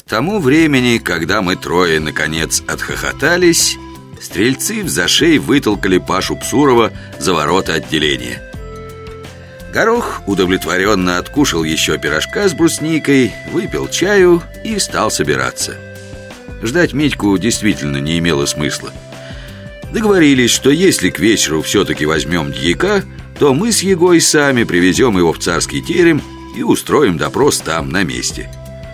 тому времени, когда мы трое наконец отхохотались, стрельцы в зашей вытолкали Пашу Псурова за ворота отделения. Горох удовлетворенно откушал еще пирожка с брусникой, выпил чаю и стал собираться. Ждать Митьку действительно не имело смысла. Договорились, что если к вечеру все-таки возьмем дьяка, то мы с Егой сами привезем его в царский терем и устроим допрос там, на месте.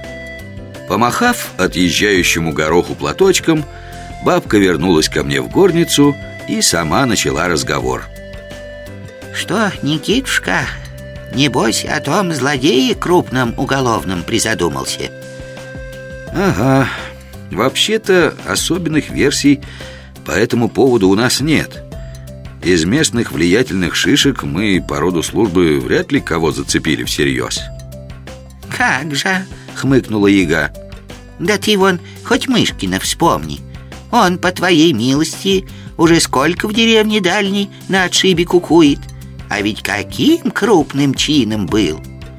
Помахав отъезжающему Гороху платочком, бабка вернулась ко мне в горницу и сама начала разговор. Что, Никитушка, небось о том злодее крупном уголовном призадумался? Ага, вообще-то особенных версий по этому поводу у нас нет. Из местных влиятельных шишек мы по роду службы вряд ли кого зацепили всерьез. Как же, хмыкнула Яга. Да ты вон хоть Мышкина вспомни. Он, по твоей милости, уже сколько в деревне дальней на отшибе кукует. А ведь каким крупным чином был.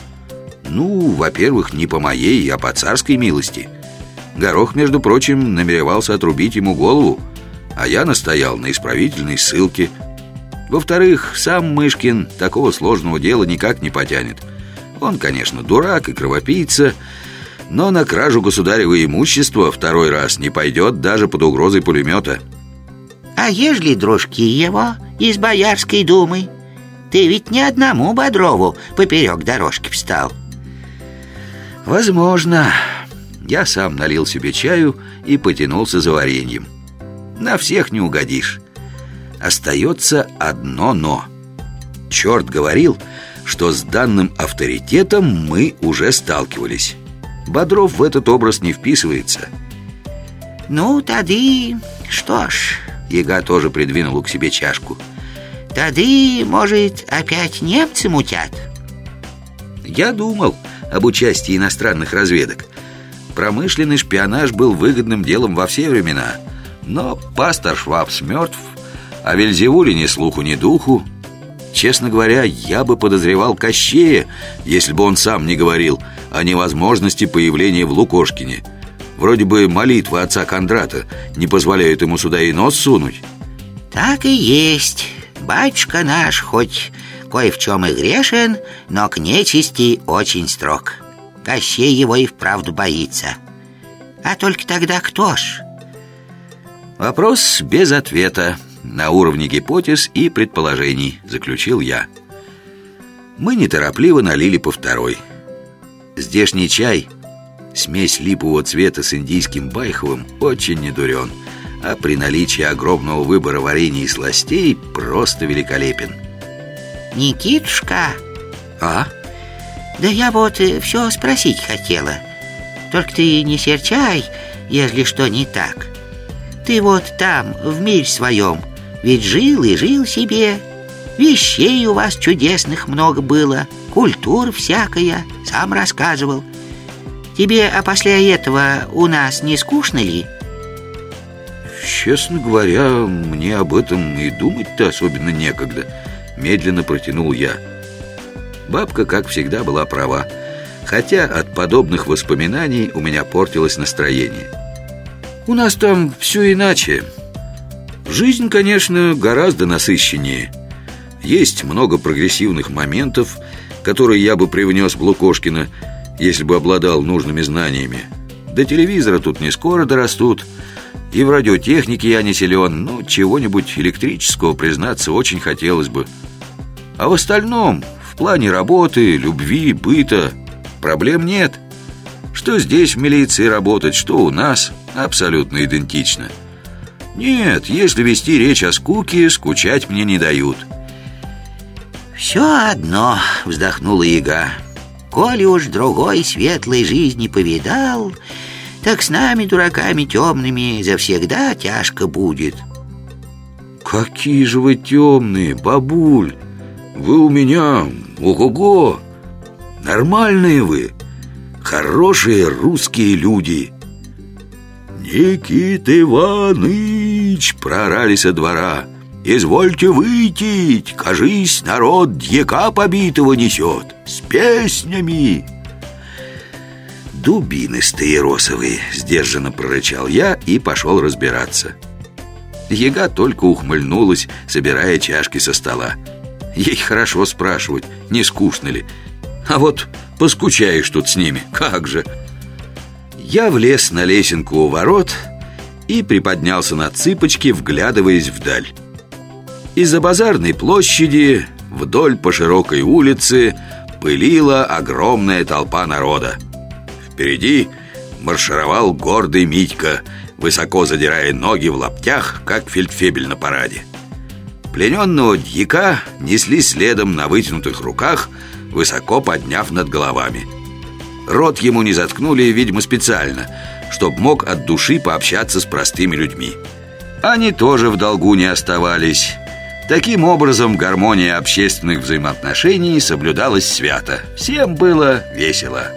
Ну, во-первых, не по моей, а по царской милости. Горох, между прочим, намеревался отрубить ему голову, а я настоял на исправительной ссылке. Во-вторых, сам Мышкин такого сложного дела никак не потянет. Он, конечно, дурак и кровопийца, но на кражу государева имущества второй раз не пойдет даже под угрозой пулемета. А ежели дружки его из Боярской думы? Ты ведь ни одному Бодрову поперек дорожки встал. Возможно. Я сам налил себе чаю и потянулся за вареньем. На всех не угодишь. Остается одно «но». Черт говорил, что с данным авторитетом мы уже сталкивались. Бодров в этот образ не вписывается. Ну, тады, что ж, Яга тоже придвинула к себе чашку. Тады, может, опять немцы мутят? Я думал об участии иностранных разведок. Промышленный шпионаж был выгодным делом во все времена. Но пастор Швабс мертв, а Вельзевуле ни слуху, ни духу. Честно говоря, я бы подозревал Кощея, если бы он сам не говорил о невозможности появления в Лукошкине. Вроде бы молитвы отца Кондрата не позволяют ему сюда и нос сунуть. Так и есть. Батюшка наш хоть кое в чем и грешен, но к нечисти очень строг. Кощей его и вправду боится. А только тогда кто ж? Вопрос без ответа, на уровне гипотез и предположений, заключил я. Мы неторопливо налили по второй. Здешний чай, смесь липового цвета с индийским байховым, очень недурен, а при наличии огромного выбора варений и сластей просто великолепен. Никитушка. А? Да я вот все спросить хотела. Только ты не серчай, если что не так. Ты вот там, в мире своем, ведь жил и жил себе. Вещей у вас чудесных много было, культур всякая, сам рассказывал. Тебе, а после этого у нас не скучно ли? Честно говоря, мне об этом и думать-то особенно некогда. Медленно протянул я. Бабка, как всегда, была права, хотя от подобных воспоминаний у меня портилось настроение. У нас там все иначе. Жизнь, конечно, гораздо насыщеннее. Есть много прогрессивных моментов, которые я бы привнес в Лукошкино, если бы обладал нужными знаниями. До телевизора тут не скоро дорастут, и в радиотехнике я не силен, но чего-нибудь электрического, признаться, очень хотелось бы. А в остальном, в плане работы, любви, быта, проблем нет. Что здесь в милиции работать, что у нас, абсолютно идентично. Нет, если вести речь о скуке, скучать мне не дают. Все одно, вздохнула Яга. Коли уж другой светлой жизни повидал, так с нами, дураками темными, завсегда тяжко будет. Какие же вы темные, бабуль! Вы у меня, ого-го! Нормальные вы, хорошие русские люди. Никита Иваныч, проорали со двора. Извольте выйти, кажись, народ дьяка побитого несет, с песнями. дубины стаиросовые, сдержанно прорычал я и пошел разбираться. Яга только ухмыльнулась, собирая чашки со стола. Ей хорошо спрашивать, не скучно ли. А вот поскучаешь тут с ними, как же. Я влез на лесенку у ворот и приподнялся на цыпочки, вглядываясь вдаль. Из-за базарной площади вдоль по широкой улице пылила огромная толпа народа. Впереди маршировал гордый Митька, высоко задирая ноги в лаптях, как фельдфебель на параде. Плененного дьяка несли следом на вытянутых руках, высоко подняв над головами. Рот ему не заткнули, видимо, специально, чтоб мог от души пообщаться с простыми людьми. Они тоже в долгу не оставались. Таким образом, гармония общественных взаимоотношений соблюдалась свято. Всем было весело.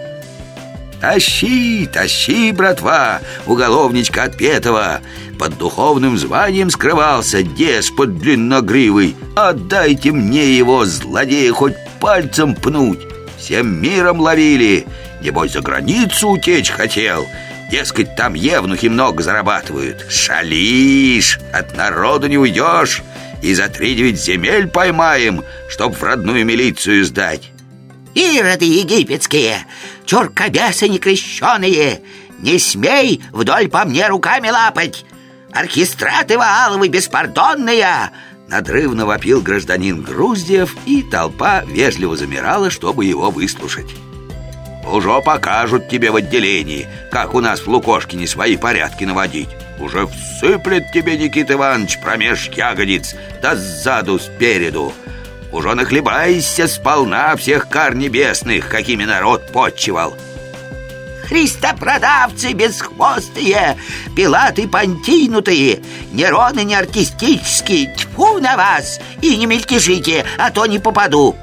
«Тащи, тащи, братва, уголовничка отпетого! Под духовным званием скрывался деспот длинногривый. Отдайте мне его, злодея, хоть пальцем пнуть! Всем миром ловили! Небось, за границу утечь хотел! Дескать, там евнухи много зарабатывают! Шалишь, от народу не уйдешь! И за 3-9 земель поймаем, чтоб в родную милицию сдать!» «Ироды египетские, чуркобесы некрещеные, не смей вдоль по мне руками лапать! Оркестраты Вааловы беспардонные!» Надрывно вопил гражданин Груздев, и толпа вежливо замирала, чтобы его выслушать. «Уже покажут тебе в отделении, как у нас в Лукошкине свои порядки наводить. Уже всыплет тебе Никита Иванович промеж ягодиц, да сзаду, спереду. Уже нахлебайся сполна всех кар небесных, какими народ подчивал». «Христопродавцы бесхвостые, пилаты понтинутые, Нероны не артистические, тьфу на вас! И не мельтешите, а то не попаду!»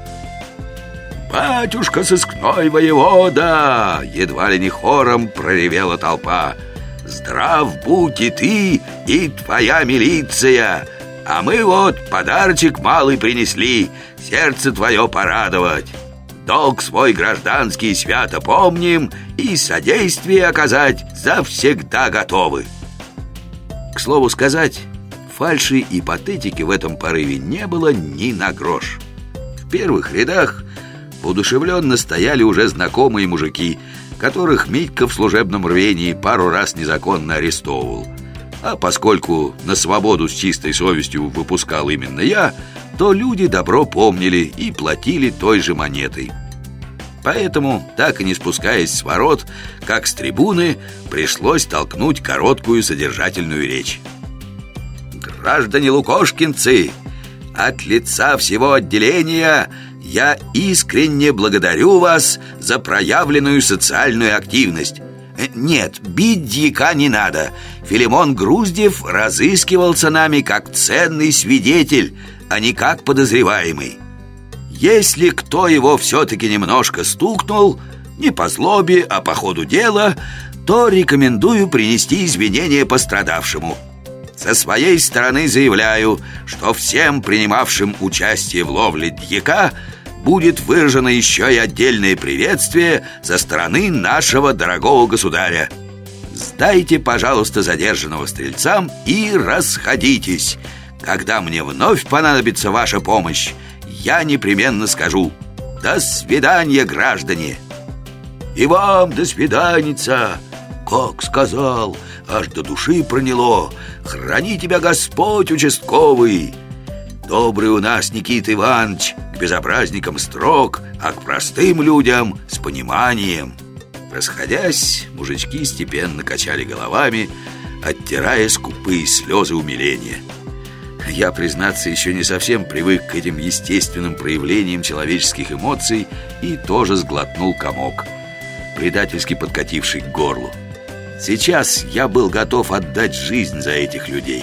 «Батюшка сыскной воевода!» едва ли не хором проревела толпа. «Здрав будь и ты, и твоя милиция! А мы вот подарочек малый принесли, сердце твое порадовать. Долг свой гражданский свято помним и содействие оказать завсегда готовы». К слову сказать, фальши и патетики в этом порыве не было ни на грош. В первых рядах воодушевленно стояли уже знакомые мужики, которых Митька в служебном рвении пару раз незаконно арестовывал. А поскольку на свободу с чистой совестью выпускал именно я, то люди добро помнили и платили той же монетой. Поэтому, так и не спускаясь с ворот, как с трибуны, пришлось толкнуть короткую содержательную речь. «Граждане лукошкинцы, от лица всего отделения я искренне благодарю вас за проявленную социальную активность. Нет, бить дьяка не надо. Филимон Груздев разыскивался нами как ценный свидетель, а не как подозреваемый. Если кто его все-таки немножко стукнул, не по злобе, а по ходу дела, то рекомендую принести извинения пострадавшему. Со своей стороны заявляю, что всем принимавшим участие в ловле дьяка будет выражено еще и отдельное приветствие со стороны нашего дорогого государя. Сдайте, пожалуйста, задержанного стрельцам и расходитесь. Когда мне вновь понадобится ваша помощь, я непременно скажу: до свидания, граждане. И вам до свиданица. Как сказал, аж до души проняло. Храни тебя Господь участковый. Добрый у нас Никита Иванович, к безобразникам строг, а к простым людям с пониманием. Расходясь, мужички степенно качали головами, оттирая скупые слезы умиления. Я, признаться, еще не совсем привык к этим естественным проявлениям человеческих эмоций и тоже сглотнул комок, предательски подкативший к горлу. Сейчас я был готов отдать жизнь за этих людей.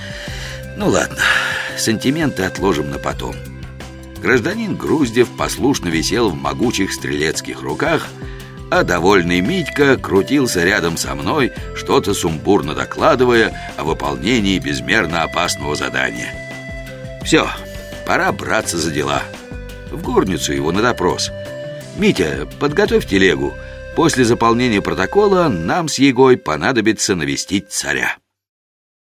Ну ладно, сантименты отложим на потом. Гражданин Груздев послушно висел в могучих стрелецких руках, а довольный Митька крутился рядом со мной, что-то сумбурно докладывая о выполнении безмерно опасного задания. Все, пора браться за дела. В горницу его на допрос. «Митя, подготовь телегу. После заполнения протокола нам с Егой понадобится навестить царя.